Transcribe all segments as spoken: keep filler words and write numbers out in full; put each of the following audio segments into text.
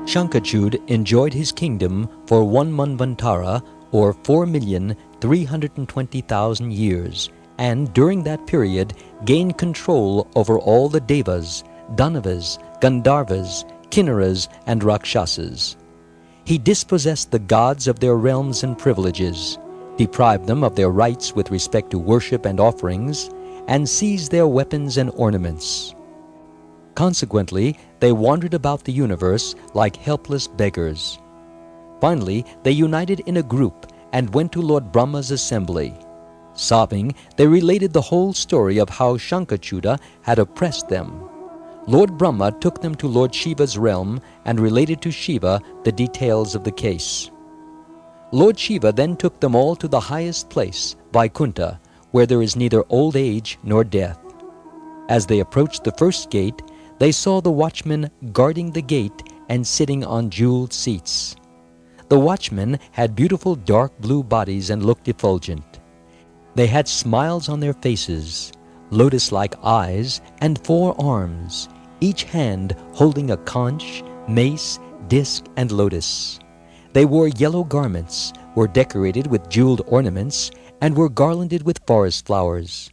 Shankachud enjoyed his kingdom for one Manvantara, or four million three hundred twenty thousand years, and during that period gained control over all the Devas, Danavas, Gandharvas, Kinnaras, and Rakshasas. He dispossessed the gods of their realms and privileges, deprived them of their rights with respect to worship and offerings, and seized their weapons and ornaments. Consequently, they wandered about the universe like helpless beggars. Finally, they united in a group and went to Lord Brahma's assembly. Sobbing, they related the whole story of how Shankachuta had oppressed them. Lord Brahma took them to Lord Shiva's realm and related to Shiva the details of the case. Lord Shiva then took them all to the highest place, Vaikuntha, where there is neither old age nor death. As they approached the first gate, they saw the watchmen guarding the gate and sitting on jeweled seats. The watchmen had beautiful dark blue bodies and looked effulgent. They had smiles on their faces, lotus-like eyes, and four arms, each hand holding a conch, mace, disc, and lotus. They wore yellow garments, were decorated with jeweled ornaments, and were garlanded with forest flowers.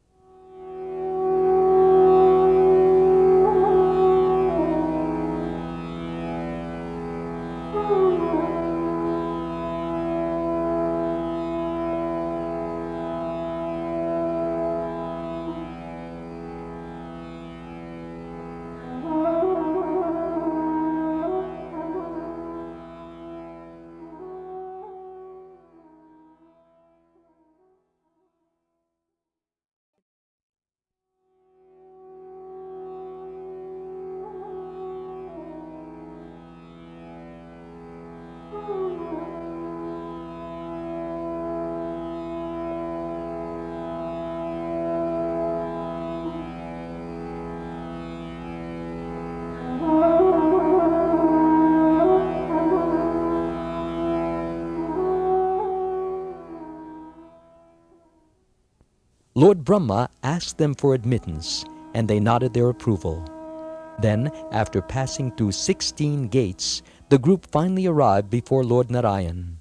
Lord Brahma asked them for admittance, and they nodded their approval. Then, after passing through sixteen gates, the group finally arrived before Lord Narayan.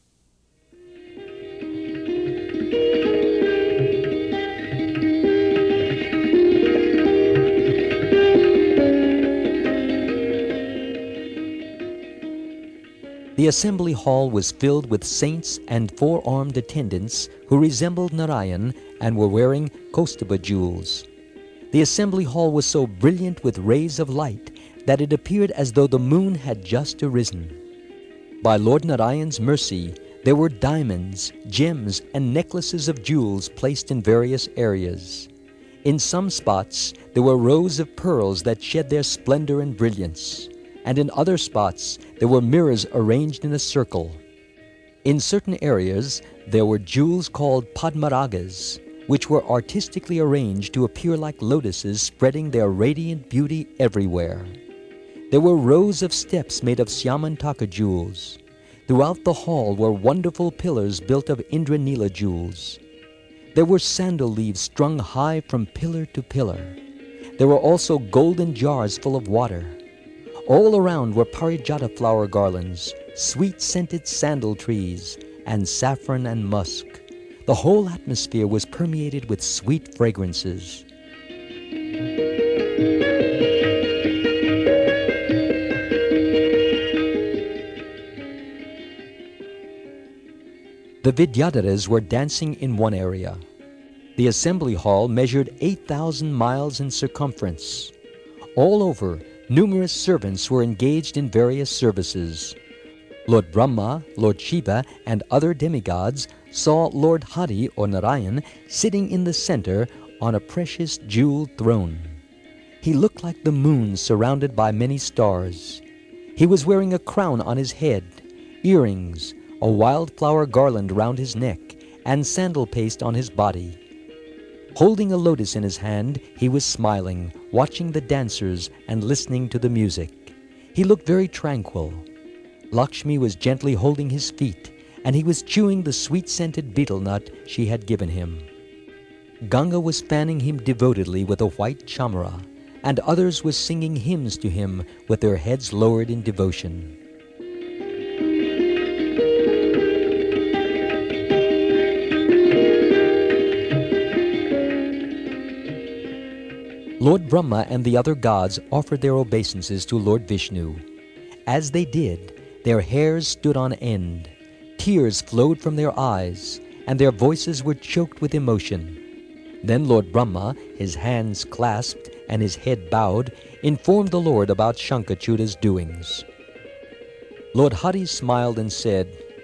The assembly hall was filled with saints and four-armed attendants who resembled Narayan and were wearing Kaustubha jewels. The assembly hall was so brilliant with rays of light that it appeared as though the moon had just arisen. By Lord Narayan's mercy, there were diamonds, gems, and necklaces of jewels placed in various areas. In some spots, there were rows of pearls that shed their splendor and brilliance, and in other spots, there were mirrors arranged in a circle. In certain areas, there were jewels called Padmaragas, which were artistically arranged to appear like lotuses spreading their radiant beauty everywhere. There were rows of steps made of Syamantaka jewels. Throughout the hall were wonderful pillars built of Indranila jewels. There were sandal leaves strung high from pillar to pillar. There were also golden jars full of water. All around were parijata flower garlands, sweet-scented sandal trees, and saffron and musk. The whole atmosphere was permeated with sweet fragrances. The Vidyadharas were dancing in one area. The assembly hall measured eight thousand miles in circumference. All over, numerous servants were engaged in various services. Lord Brahma, Lord Shiva, and other demigods saw Lord Hari or Narayan sitting in the center on a precious jeweled throne. He looked like the moon surrounded by many stars. He was wearing a crown on his head, earrings, a wildflower garland round his neck, and sandal paste on his body. Holding a lotus in his hand, he was smiling, watching the dancers and listening to the music. He looked very tranquil. Lakshmi was gently holding his feet, and he was chewing the sweet-scented betel nut she had given him. Ganga was fanning him devotedly with a white chamara, and others were singing hymns to him with their heads lowered in devotion. Lord Brahma and the other gods offered their obeisances to Lord Vishnu. As they did, their hairs stood on end, tears flowed from their eyes, and their voices were choked with emotion. Then Lord Brahma, his hands clasped and his head bowed, informed the Lord about Shankachuda's doings. Lord Hari smiled and said,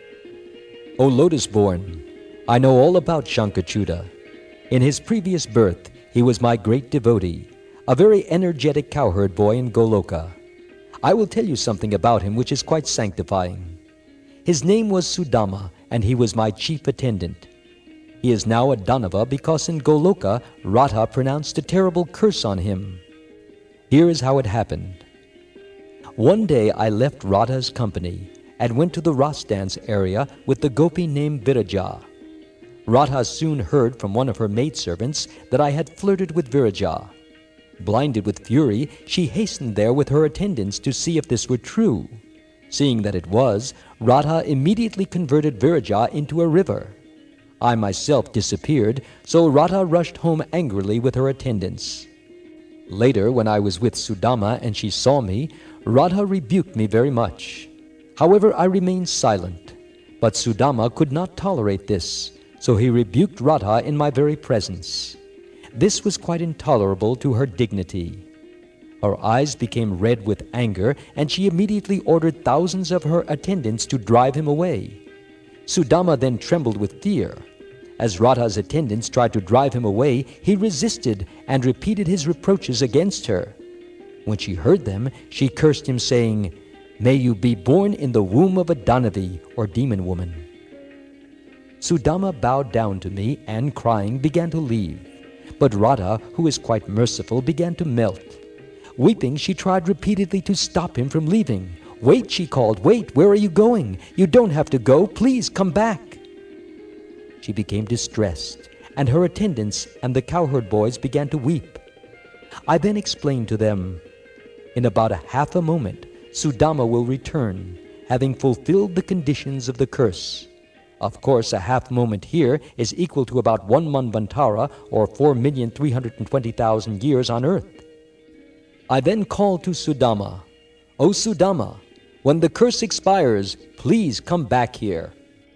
"O Lotus-born, I know all about Shankachuda. In his previous birth, he was my great devotee, a very energetic cowherd boy in Goloka. I will tell you something about him which is quite sanctifying. His name was Sudama, and he was my chief attendant. He is now a Danava because in Goloka, Radha pronounced a terrible curse on him. Here is how it happened. One day I left Radha's company and went to the Ras dance area with the gopi named Viraja. Radha soon heard from one of her maidservants that I had flirted with Viraja. Blinded with fury, she hastened there with her attendants to see if this were true. Seeing that it was, Radha immediately converted Viraja into a river. I myself disappeared, so Radha rushed home angrily with her attendants. Later, when I was with Sudama and she saw me, Radha rebuked me very much. However, I remained silent. But Sudama could not tolerate this, so he rebuked Radha in my very presence. This was quite intolerable to her dignity. Her eyes became red with anger, and she immediately ordered thousands of her attendants to drive him away. Sudama then trembled with fear. As Radha's attendants tried to drive him away, he resisted and repeated his reproaches against her. When she heard them, she cursed him, saying, "May you be born in the womb of a Danavi, or demon woman." Sudama bowed down to me and, crying, began to leave. But Radha, who is quite merciful, began to melt. Weeping, she tried repeatedly to stop him from leaving. "Wait," she called, "wait, where are you going? You don't have to go, please come back." She became distressed, and her attendants and the cowherd boys began to weep. I then explained to them, "In about a half a moment, Sudama will return, having fulfilled the conditions of the curse. Of course, a half moment here is equal to about one manvantara, or four million three hundred twenty thousand years on earth." I then called to Sudama, "O Sudama, when the curse expires, please come back here."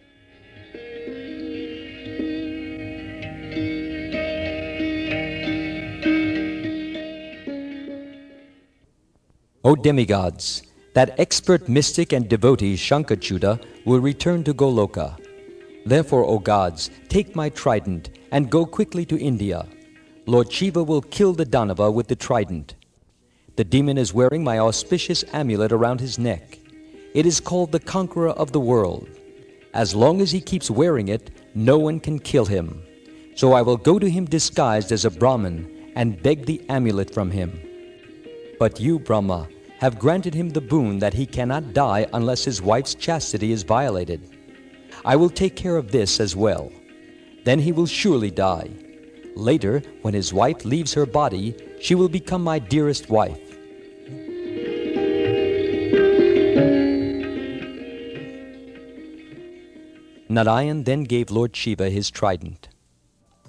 O demigods, that expert mystic and devotee Shankachuda will return to Goloka. Therefore, O gods, take my trident and go quickly to India. Lord Shiva will kill the Danava with the trident. The demon is wearing my auspicious amulet around his neck. It is called the Conqueror of the World. As long as he keeps wearing it, no one can kill him. So I will go to him disguised as a Brahmin and beg the amulet from him. But you, Brahma, have granted him the boon that he cannot die unless his wife's chastity is violated. I will take care of this as well. Then he will surely die. Later, when his wife leaves her body, she will become my dearest wife. Narayan then gave Lord Shiva his trident.